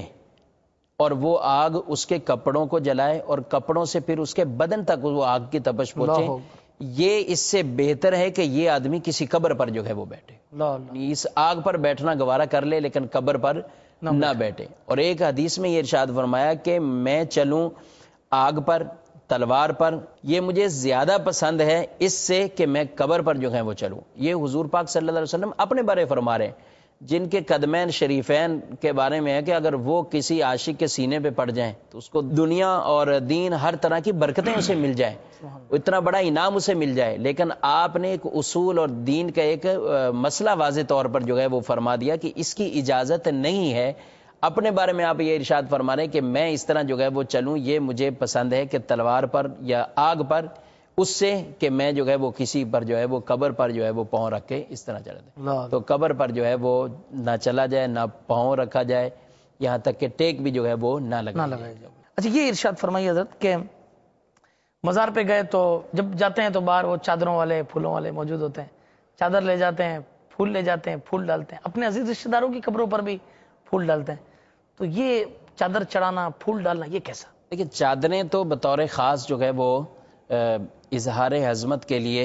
[SPEAKER 3] اور وہ آگ اس کے کپڑوں کو جلائے اور کپڑوں سے پھر اس کے بدن تک وہ آگ کی تپش پہنچے، یہ اس سے بہتر ہے کہ یہ آدمی کسی قبر پر جو ہے وہ بیٹھے. اس آگ پر بیٹھنا گوارا کر لے لیکن قبر پر نہ بیٹھے. اور ایک حدیث میں یہ ارشاد فرمایا کہ میں چلوں آگ پر، تلوار پر، یہ مجھے زیادہ پسند ہے اس سے کہ میں قبر پر جو ہے وہ چلوں. یہ حضور پاک صلی اللہ علیہ وسلم اپنے بارے فرما رہے ہیں، جن کے قدمین شریفین کے بارے میں ہے کہ اگر وہ کسی عاشق کے سینے پہ پڑ جائیں تو اس کو دنیا اور دین ہر طرح کی برکتیں اسے مل جائیں، اتنا بڑا انعام اسے مل جائے. لیکن آپ نے ایک اصول اور دین کا ایک مسئلہ واضح طور پر جو ہے وہ فرما دیا کہ اس کی اجازت نہیں ہے. اپنے بارے میں آپ یہ ارشاد فرما رہے ہیں کہ میں اس طرح جو ہے وہ چلوں، یہ مجھے پسند ہے کہ تلوار پر یا آگ پر، اس سے کہ میں جو ہے وہ کسی پر جو ہے وہ قبر پر جو ہے وہ پاؤں رکھ کے اس طرح چلا جائے. تو قبر پر جو ہے وہ نہ چلا جائے، نہ پاؤں رکھا جائے، یہاں تک کہ ٹیک بھی جو ہے وہ نہ لگایا جائے.
[SPEAKER 2] اچھا یہ ارشاد فرمائیے حضرت کہ مزار پہ گئے تو جب جاتے ہیں تو باہر وہ چادروں والے پھولوں والے موجود ہوتے ہیں، چادر لے جاتے ہیں، پھول لے جاتے ہیں، پھول ڈالتے ہیں، اپنے عزیز رشتہ داروں کی قبروں پر بھی پھول ڈالتے ہیں. تو یہ چادر چڑھانا، پھول ڈالنا، یہ کیسا؟
[SPEAKER 3] دیکھیں چادریں تو بطور خاص جو ہے وہ اظہار عظمت کے لیے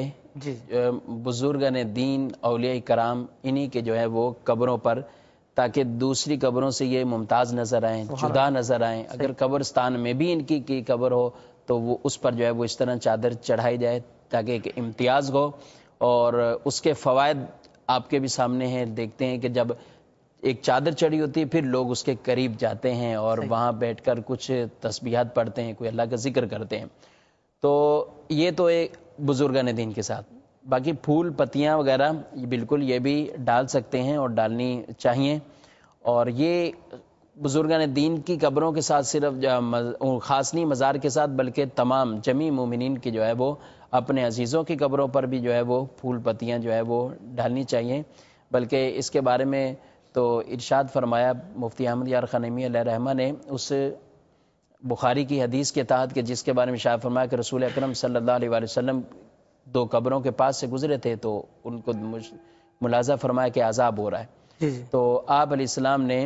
[SPEAKER 3] بزرگان دین اولیاء کرام انہی کے جو ہے وہ قبروں پر، تاکہ دوسری قبروں سے یہ ممتاز نظر آئیں، جدا نظر آئیں. اگر قبرستان میں بھی ان کی قبر ہو تو وہ اس پر جو ہے وہ اس طرح چادر چڑھائی جائے تاکہ ایک امتیاز ہو. اور اس کے فوائد آپ کے بھی سامنے ہیں، دیکھتے ہیں کہ جب ایک چادر چڑھی ہوتی ہے پھر لوگ اس کے قریب جاتے ہیں اور وہاں بیٹھ کر کچھ تسبیحات پڑھتے ہیں، کوئی اللہ کا ذکر کرتے ہیں. تو یہ تو ایک بزرگان دین کے ساتھ. باقی پھول پتیاں وغیرہ بالکل یہ بھی ڈال سکتے ہیں اور ڈالنی چاہیے. اور یہ بزرگان دین کی قبروں کے ساتھ صرف خاص نہیں مزار کے ساتھ بلکہ تمام جمی مومنین کی جو ہے وہ اپنے عزیزوں کی قبروں پر بھی جو ہے وہ پھول پتیاں جو ہے وہ ڈالنی چاہیے. بلکہ اس کے بارے میں تو ارشاد فرمایا مفتی احمد یار خانیمی علیہ رحمہ نے اس بخاری کی حدیث کے تحت کہ جس کے بارے میں ارشاد فرمایا کہ رسول اکرم صلی اللہ علیہ وآلہ وسلم دو قبروں کے پاس سے گزرے تھے تو ان کو ملاحظہ فرمایا کہ عذاب ہو رہا ہے. تو آپ علیہ السلام نے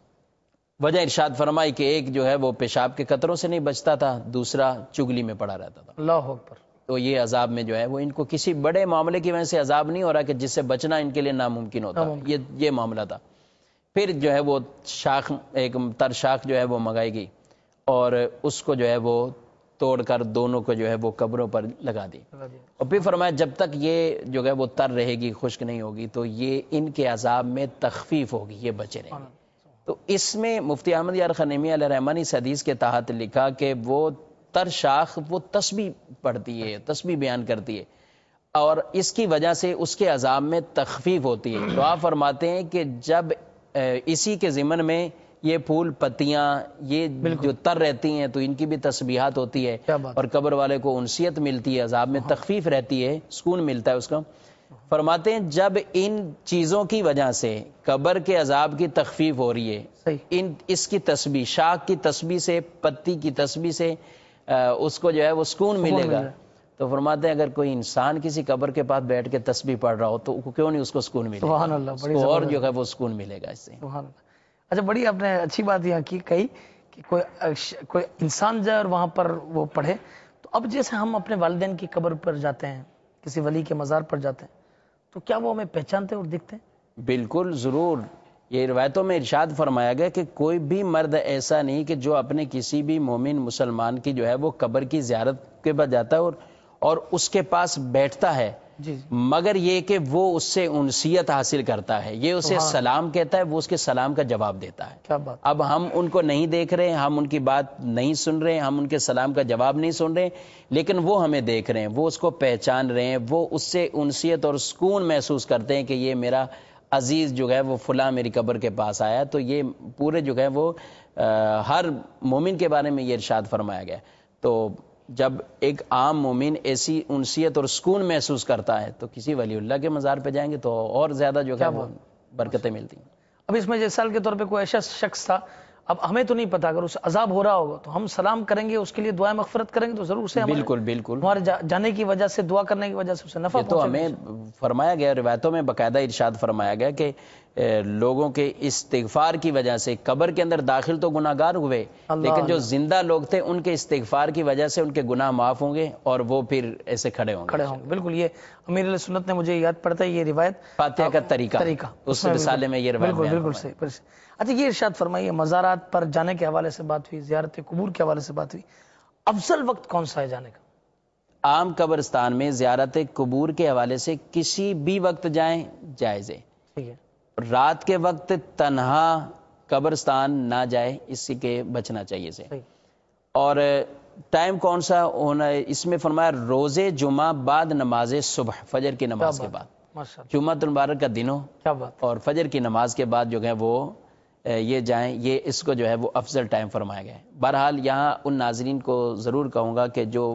[SPEAKER 3] وجہ ارشاد فرمائی کہ ایک جو ہے وہ پیشاب کے قطروں سے نہیں بچتا تھا، دوسرا چگلی میں پڑا رہتا تھا.
[SPEAKER 2] اللہ اکبر.
[SPEAKER 3] تو یہ عذاب میں جو ہے وہ ان کو کسی بڑے معاملے کی وجہ سے عذاب نہیں ہو رہا کہ جس سے بچنا ان کے لیے ناممکن ہوتا. یہ معاملہ تھا. پھر جو ہے وہ شاخ، ایک تر شاخ جو ہے وہ منگائی گئی اور اس کو جو ہے وہ توڑ کر دونوں کو جو ہے وہ قبروں پر لگا دی. اور پھر فرمایا جب تک یہ جو ہے وہ تر رہے گی، خشک نہیں ہوگی، تو یہ ان کے عذاب میں تخفیف ہوگی، یہ بچے رہیں گے. تو اس میں مفتی احمد یار خانیمی علیہ رحمہ نے اس حدیث کے تحت لکھا کہ وہ تر شاخ وہ تسبیح پڑھتی ہے، تسبیح بیان کرتی ہے اور اس کی وجہ سے اس کے عذاب میں تخفیف ہوتی ہے. تو آپ فرماتے ہیں کہ جب اسی کے ضمن میں یہ پھول پتیاں یہ جو تر رہتی ہیں تو ان کی بھی تسبیحات ہوتی ہے اور قبر والے کو انسیت ملتی ہے، عذاب میں تخفیف رہتی ہے، سکون ملتا ہے اس کا. فرماتے ہیں جب ان چیزوں کی وجہ سے قبر کے عذاب کی تخفیف ہو رہی ہے، اس کی تسبیح، شاخ کی تسبیح سے، پتی کی تسبیح سے اس کو جو ہے وہ سکون ملے گا. تو فرماتے ہیں اگر کوئی انسان کسی قبر کے پاس بیٹھ کے تسبیح پڑھ رہا ہو تو کیوں نہیں اس کو سکون ملے گا، اس کو اور جو ہے وہ سکون ملے گا اس سے.
[SPEAKER 2] اچھا بڑی آپ نے اچھی بات یہاں کی کہی کہ کوئی انسان جائے اور وہاں پر وہ پڑھے. تو اب جیسے ہم اپنے والدین کی قبر پر جاتے ہیں، کسی ولی کے مزار پر جاتے ہیں، تو کیا وہ ہمیں پہچانتے اور دکھتے ہیں؟
[SPEAKER 3] بالکل ضرور. یہ روایتوں میں ارشاد فرمایا گیا کہ کوئی بھی مرد ایسا نہیں کہ جو اپنے کسی بھی مومن مسلمان کی جو ہے وہ قبر کی زیارت کے بعد جاتا ہے اور اس کے پاس بیٹھتا ہے
[SPEAKER 2] جی
[SPEAKER 3] مگر یہ کہ وہ اس سے انسیت حاصل کرتا ہے، یہ اسے سلام کہتا ہے، وہ اس کے سلام کا جواب دیتا ہے۔
[SPEAKER 2] کیا بات۔
[SPEAKER 3] اب ہم ان کو نہیں دیکھ رہے، ہم ان کی بات نہیں سن رہے، ہم ان کے سلام کا جواب نہیں سن رہے، لیکن وہ ہمیں دیکھ رہے ہیں، وہ اس کو پہچان رہے ہیں، وہ اس سے انسیت اور سکون محسوس کرتے ہیں کہ یہ میرا عزیز جو ہے وہ فلاں میری قبر کے پاس آیا۔ تو یہ پورے جو ہے وہ ہر مومن کے بارے میں یہ ارشاد فرمایا گیا۔ تو جب ایک عام مومن ایسی انسیت اور سکون محسوس کرتا ہے تو کسی ولی اللہ کے مزار پہ جائیں گے تو اور زیادہ جو ہے وہ برکتیں ملتی ہیں۔
[SPEAKER 2] اب اس میں مثال کے طور پہ کوئی ایسا شخص تھا، اب ہمیں تو نہیں پتا، اگر اسے عذاب ہو رہا ہوگا تو ہم سلام کریں گے، اس کے لیے دعائیں مغفرت کریں گے تو ضرور سے
[SPEAKER 3] بالکل بالکل
[SPEAKER 2] ہمارے جانے کی وجہ سے، دعا کرنے کی وجہ سے اسے نفع
[SPEAKER 3] یہ تو ہمیں فرمایا گیا، روایتوں میں باقاعدہ ارشاد فرمایا گیا کہ لوگوں کے استغفار کی وجہ سے قبر کے اندر داخل تو گناہگار ہوئے، لیکن جو زندہ لوگ تھے ان کے استغفار کی وجہ سے ان کے گناہ معاف ہوں گے اور وہ پھر ایسے کھڑے ہوں گے۔
[SPEAKER 2] بالکل، یہ امیر علیہ سنت نے مجھے یاد پڑتا ہے یہ روایت
[SPEAKER 3] فاتحہ کا طریقہ اس رسالے میں یہ روایت
[SPEAKER 2] بالکل صحیح۔ اچھا، یہ ارشاد فرمائیے، مزارات پر جانے کے حوالے سے بات ہوئی، زیارت قبور کے حوالے سے بات ہوئی، افضل وقت کون سا ہے جانے کا؟
[SPEAKER 3] عام قبرستان میں زیارت قبور کے حوالے سے کسی بھی وقت جائیں جائز ہے۔
[SPEAKER 2] ٹھیک ہے۔
[SPEAKER 3] رات کے وقت تنہا قبرستان نہ جائے، اس کے بچنا چاہیے سے۔ اور ٹائم کون سا ہونا ہے اس میں فرمایا، روز جمعہ بعد نماز صبح، فجر کی نماز کے بعد، جمعہ المبارک کا دن ہو اور فجر کی نماز کے بعد جو ہے وہ یہ جائیں، یہ اس کو جو ہے وہ افضل ٹائم فرمایا گیا ہے۔ بہرحال یہاں ان ناظرین کو ضرور کہوں گا کہ جو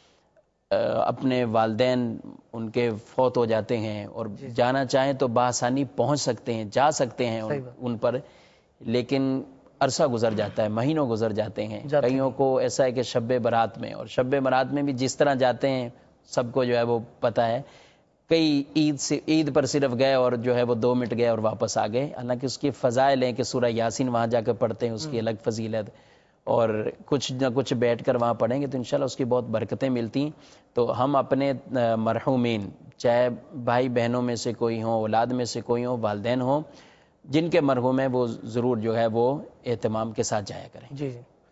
[SPEAKER 3] اپنے والدین ان کے فوت ہو جاتے ہیں اور جانا چاہیں تو بآسانی پہنچ سکتے ہیں، جا سکتے ہیں ان پر، لیکن عرصہ گزر جاتا ہے، مہینوں گزر جاتے ہیں۔ کئیوں کو ایسا ہے کہ شب برات میں، اور شب برات میں بھی جس طرح جاتے ہیں سب کو جو ہے وہ پتہ ہے، کئی عید پر صرف گئے اور جو ہے وہ 2 منٹ گئے اور واپس آ گئے، حالانکہ اس کی فضائل ہیں کہ سورہ یاسین وہاں جا کے پڑھتے ہیں، اس کی الگ فضیلت، اور کچھ نہ کچھ بیٹھ کر وہاں پڑھیں گے تو انشاءاللہ اس کی بہت برکتیں ملتی ہیں۔ تو ہم اپنے مرحومین، چاہے بھائی بہنوں میں سے کوئی ہوں، اولاد میں سے کوئی ہوں، والدین ہوں، جن کے مرحوم ہیں وہ ضرور جو ہے وہ اہتمام کے ساتھ جایا کریں۔
[SPEAKER 2] جی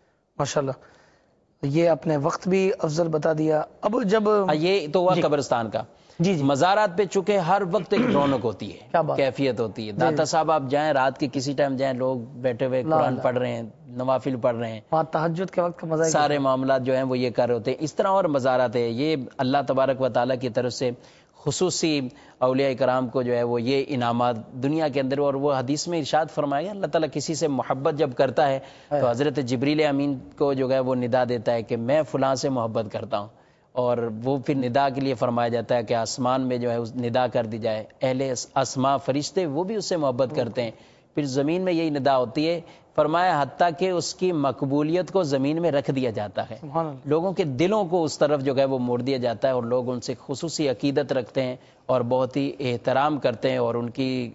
[SPEAKER 2] ماشاءاللہ، یہ اپنے وقت بھی افضل بتا دیا۔ اب جب
[SPEAKER 3] یہ تو ہوا قبرستان کا، مزارات پہ چونکہ ہر وقت ایک رونق ہوتی ہے، کیفیت ہوتی ہے۔ داتا صاحب آپ جائیں، رات کے کسی ٹائم جائیں، لوگ بیٹھے ہوئے قرآن پڑھ رہے ہیں، نوافل پڑھ رہے ہیں،
[SPEAKER 2] وہاں تہجد کے وقت کا مزہ،
[SPEAKER 3] سارے معاملات جو ہیں وہ یہ کر رہے ہوتے ہیں۔ اس طرح اور مزارات ہے، یہ اللہ تبارک و تعالیٰ کی طرف سے خصوصی اولیاء کرام کو جو ہے وہ یہ انعامات دنیا کے اندر، اور وہ حدیث میں ارشاد فرمایا، اللہ تعالیٰ کسی سے محبت جب کرتا ہے تو حضرت جبریل امین کو جو ہے وہ ندا دیتا ہے کہ میں فلاں سے محبت کرتا ہوں، اور وہ پھر ندا کے لیے فرمایا جاتا ہے کہ آسمان میں جو ہے ندا کر دی جائے، اہل اسماء فرشتے وہ بھی اس سے محبت کرتے ہیں، پھر زمین میں یہی ندا ہوتی ہے، فرمایا حتیٰ کہ اس کی مقبولیت کو زمین میں رکھ دیا جاتا ہے، لوگوں کے دلوں کو اس طرف جو ہے وہ موڑ دیا جاتا ہے، اور لوگ ان سے خصوصی عقیدت رکھتے ہیں اور بہت ہی احترام کرتے ہیں، اور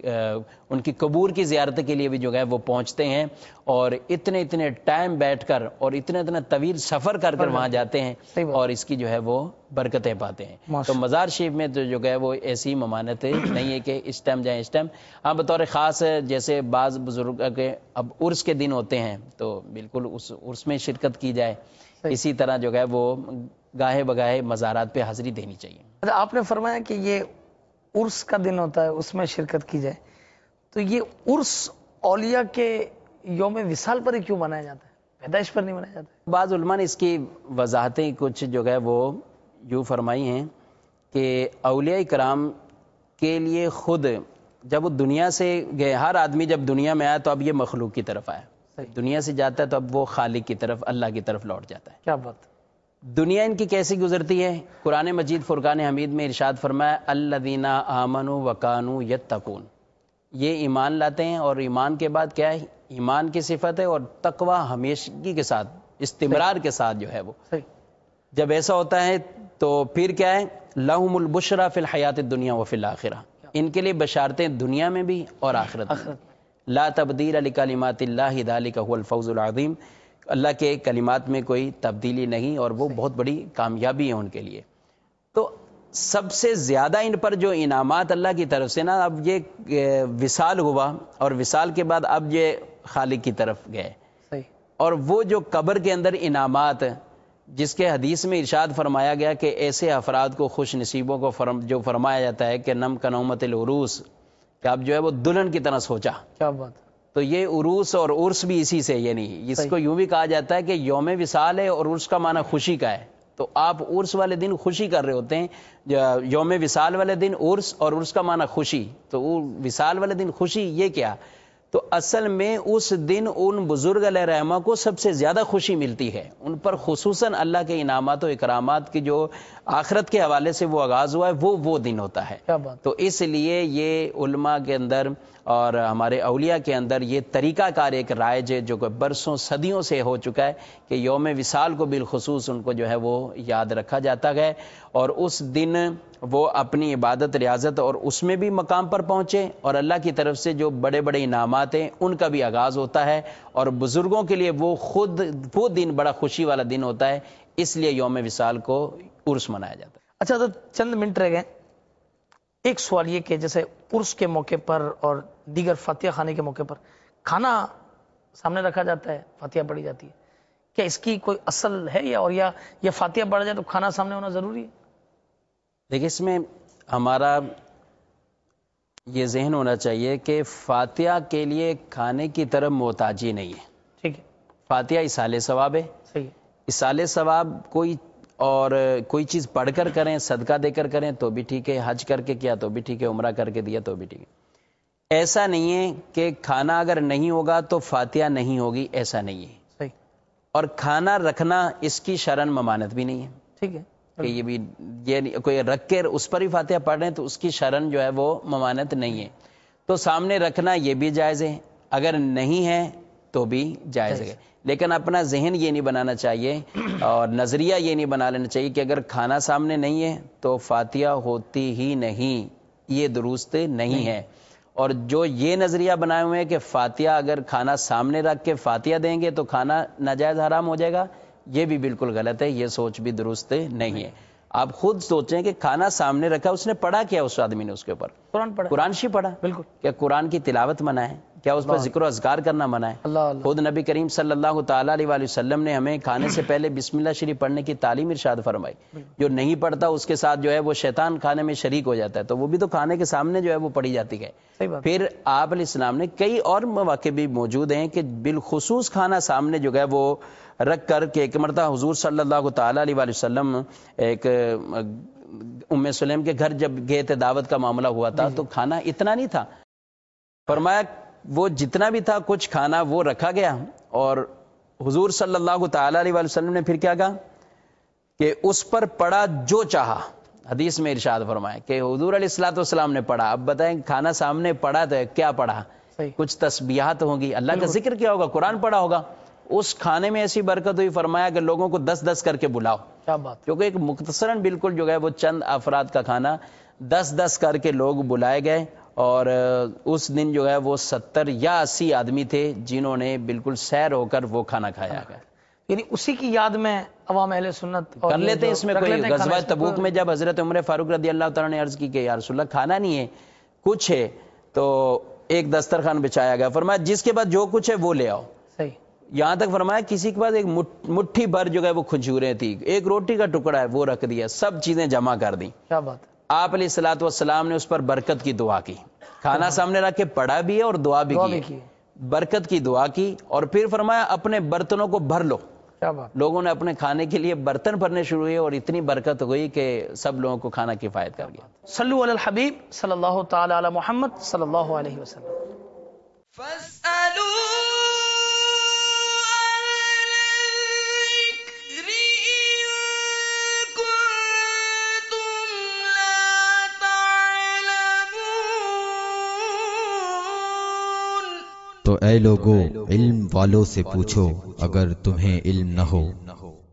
[SPEAKER 3] ان کی قبور کی زیارت کے لیے بھی جو ہے وہ پہنچتے ہیں، اور اتنے ٹائم بیٹھ کر اور اتنا طویل سفر کر وہاں جاتے ہیں اور اس کی جو ہے وہ برکتیں پاتے ہیں۔ تو مزار شریف میں تو جو ہے وہ ایسی ممانت نہیں ہے کہ اس ٹائم جائیں اس ٹائم۔ ہاں بطور خاص جیسے بعض بزرگ کے اب عرس کے دن ہوتے ہیں تو بالکل اس عرس میں شرکت کی جائے، اسی طرح جو ہے وہ گاہے بگاہے مزارات پہ حاضری دینی چاہیے۔
[SPEAKER 2] آپ نے فرمایا کہ یہ عرس کا دن ہوتا ہے، اس میں شرکت کی جائے، تو یہ عرس اولیاء کے یوم وصال پر ہی کیوں منایا جاتا ہے، پیدائش پر نہیں منایا جاتا؟
[SPEAKER 3] بعض علماء نے اس کی وضاحتیں کچھ جو ہے وہ یوں فرمائی ہیں کہ اولیاء کرام کے لیے خود جب وہ دنیا سے گئے، ہر آدمی جب دنیا میں آیا تو اب یہ مخلوق کی طرف آیا، دنیا سے جاتا ہے تو اب وہ خالق کی طرف، اللہ کی طرف لوٹ جاتا ہے۔
[SPEAKER 2] کیا بات!
[SPEAKER 3] دنیا ان کی کیسی گزرتی ہے؟ قرآن مجید فرقان حمید میں ارشاد فرمایا، الذین آمنوا وکانوا یتقون، یہ ایمان لاتے ہیں، اور ایمان کے بعد کیا ہے؟ ایمان کی صفت ہے، اور تقوی ہمیشگی کے ساتھ، استمرار کے ساتھ جو ہے وہ، جب ایسا ہوتا ہے تو پھر کیا ہے؟ لہم البشری فی الحیات الدنیا وفی الآخرہ، ان کے لیے بشارتیں دنیا میں بھی اور آخرت میں۔ لا تبدیل لکلمات اللہ ذالک هو الفوز العظیم، اللہ کے کلمات میں کوئی تبدیلی نہیں، اور وہ بہت بڑی کامیابی ہے ان کے لیے۔ تو سب سے زیادہ ان پر جو انعامات اللہ کی طرف سے نا، اب یہ وصال ہوا اور وصال کے بعد اب یہ خالق کی طرف گئے.
[SPEAKER 2] صحیح.
[SPEAKER 3] اور وہ جو قبر کے اندر انعامات، جس کے حدیث میں ارشاد فرمایا گیا کہ ایسے افراد کو، خوش نصیبوں کو جو فرمایا جاتا ہے کہ نم کنومت العروس، کہ اب جو ہے وہ دلہن کی طرح سوچا.
[SPEAKER 2] کیا بات.
[SPEAKER 3] تو یہ عروس اور عرس بھی اسی سے، یعنی اس کو یوں بھی کہا جاتا ہے کہ یوم وصال ہے اور عرس کا معنی خوشی کا ہے. تو آپ عرس والے دن خوشی کر رہے ہوتے ہیں، یوم وصال والے دن عرس، اور عرس کا معنی خوشی. تو وصال والے دن خوشی، یہ کیا؟ تو اصل میں اس دن ان بزرگ علیہ رحمہ کو سب سے زیادہ خوشی ملتی ہے. ان پر خصوصاً اللہ کے انعامات و اکرامات کی جو آخرت کے حوالے سے وہ آغاز ہوا ہے، وہ دن ہوتا ہے. تو اس لیے یہ علماء کے اندر اور ہمارے اولیاء کے اندر یہ طریقہ کار ایک رائج ہے جو کہ برسوں صدیوں سے ہو چکا ہے کہ یوم وصال کو بالخصوص ان کو جو ہے وہ یاد رکھا جاتا ہے، اور اس دن وہ اپنی عبادت ریاضت اور اس میں بھی مقام پر پہنچے، اور اللہ کی طرف سے جو بڑے بڑے انعامات ہیں ان کا بھی آغاز ہوتا ہے. اور بزرگوں کے لیے وہ دن بڑا خوشی والا دن ہوتا ہے، اس لیے یوم وصال کو عرس منایا جاتا ہے.
[SPEAKER 2] اچھا، تو چند منٹ رہ گئے. ایک سوال یہ کہ جیسے عرس کے موقع پر اور دیگر فاتحہ خانے کے موقع پر کھانا سامنے رکھا جاتا ہے، فاتحہ پڑھی جاتی ہے، کیا اس کی کوئی اصل ہے یا فاتحہ پڑھا جائے تو کھانا سامنے ہونا ضروری ہے؟
[SPEAKER 3] دیکھیں، اس میں ہمارا یہ ذہن ہونا چاہیے کہ فاتحہ کے لیے کھانے کی طرف محتاجی نہیں ہے.
[SPEAKER 2] ٹھیک ہے.
[SPEAKER 3] فاتحہ اصال ثواب ہے.
[SPEAKER 2] صحیح.
[SPEAKER 3] اصال ثواب کوئی چیز پڑھ کر کریں، صدقہ دے کر کریں تو بھی ٹھیک ہے، حج کر کے کیا تو بھی ٹھیک ہے، عمرہ کر کے دیا تو بھی ٹھیک ہے. ایسا نہیں ہے کہ کھانا اگر نہیں ہوگا تو فاتحہ نہیں ہوگی، ایسا نہیں ہے.
[SPEAKER 2] صحیح.
[SPEAKER 3] اور کھانا رکھنا اس کی شرعاً ممانت بھی نہیں ہے.
[SPEAKER 2] ٹھیک ہے.
[SPEAKER 3] کہ یہ بھی کوئی رکھ کے اس پر ہی فاتحہ پڑھ رہے ہیں تو اس کی شرعاً جو ہے وہ ممانت نہیں ہے. تو سامنے رکھنا یہ بھی جائز ہے، اگر نہیں ہے تو بھی جائز ہے. لیکن اپنا ذہن یہ نہیں بنانا چاہیے اور نظریہ یہ نہیں بنا لینا چاہیے کہ اگر کھانا سامنے نہیں ہے تو فاتحہ ہوتی ہی نہیں. یہ درست نہیں ہے. اور جو یہ نظریہ بنائے ہوئے ہیں کہ فاتحہ اگر کھانا سامنے رکھ کے فاتحہ دیں گے تو کھانا ناجائز حرام ہو جائے گا، یہ بھی بالکل غلط ہے. یہ سوچ بھی درست نہیں ہے. آپ خود سوچیں کہ کھانا سامنے رکھا، اس نے پڑھا کیا؟ اس آدمی نے اس کے اوپر قرآن شریف پڑھا. بالکل. کیا قرآن کی تلاوت منع ہے؟ کیا اس پر ذکر و اذکار کرنا منع ہے؟ خود نبی کریم صلی اللہ تعالیٰ علیہ وسلم نے ہمیں کھانے سے پہلے بسم اللہ شریف پڑھنے کی تعلیم ارشاد فرمائی. جو نہیں پڑھتا اس کے ساتھ جو ہے وہ شیطان کھانے میں شریک ہو جاتا ہے، تو وہ بھی تو کھانے کے سامنے جو ہے وہ پڑھی جاتی ہے. پھر آپ علیہ السلام نے کئی اور مواقع بھی موجود ہیں کہ بالخصوص کھانا سامنے جو ہے وہ رکھ کر کے ایک مرتبہ حضور صلی اللہ تعالیٰ علیہ وسلم ایک ام سلیم کے گھر جب گئے تھے، دعوت کا معاملہ ہوا تھا، تو کھانا اتنا نہیں تھا. فرمایا وہ جتنا بھی تھا کچھ کھانا وہ رکھا گیا، اور حضور صلی اللہ تعالیٰ علیہ وسلم نے پھر کیا کہا کہ اس پر پڑا جو چاہا. حدیث میں ارشاد فرمایا کہ حضور علیہ الصلوۃ والسلام نے پڑھا. اب بتائیں کھانا سامنے پڑا تو کیا پڑھا؟ کچھ تسبیحات ہوں گی، اللہ کا ذکر کیا ہوگا، قرآن پڑھا ہوگا. اس کھانے میں ایسی برکت ہوئی، فرمایا کہ لوگوں کو 10-10 کر کے بلاؤ. کیا بات. کیونکہ ایک مختصراً بالکل جو ہے وہ چند افراد کا کھانا 10-10 کر کے لوگ بلائے گئے، اور اس دن جو ہے وہ 70 یا 80 آدمی تھے جنہوں نے بالکل سیر ہو کر وہ کھانا کھایا گیا. یعنی
[SPEAKER 2] اسی کی یاد میں عوام اہل سنت
[SPEAKER 3] کر لیتے ہیں. اس میں کوئی غزوہ تبوک میں جب حضرت عمر فاروق رضی اللہ تعالیٰ نے عرض کی کہ یا رسول اللہ کھانا نہیں ہے، کچھ ہے، تو ایک دسترخوان بچھایا گیا. فرمایا جس کے بعد جو کچھ ہے وہ لے آؤ.
[SPEAKER 2] صحیح.
[SPEAKER 3] یہاں تک فرمایا کسی کے بعد ایک مٹھی بھر جو ہے وہ کھجوریں تھی، ایک روٹی کا ٹکڑا ہے وہ رکھ دیا، سب چیزیں جمع کر دی.
[SPEAKER 2] کیا بات. آپ
[SPEAKER 3] علیہ الصلوۃ والسلام نے اس پر برکت کی دعا کی. کھانا سامنے رکھ کے پڑھا بھی ہے اور دعا بھی کی، برکت کی دعا کی. اور پھر فرمایا اپنے برتنوں کو بھر لو. کیا بات. لوگوں نے اپنے کھانے کے لیے برتن بھرنے شروع ہوئے اور اتنی برکت ہوئی کہ سب لوگوں کو کھانا کفایت کر گیا.
[SPEAKER 2] صلو علی الحبیب صلی اللہ تعالی علی محمد صلی اللہ علیہ وسلم.
[SPEAKER 1] تو اے لوگو علم والوں سے پوچھو اگر تمہیں علم نہ ہو.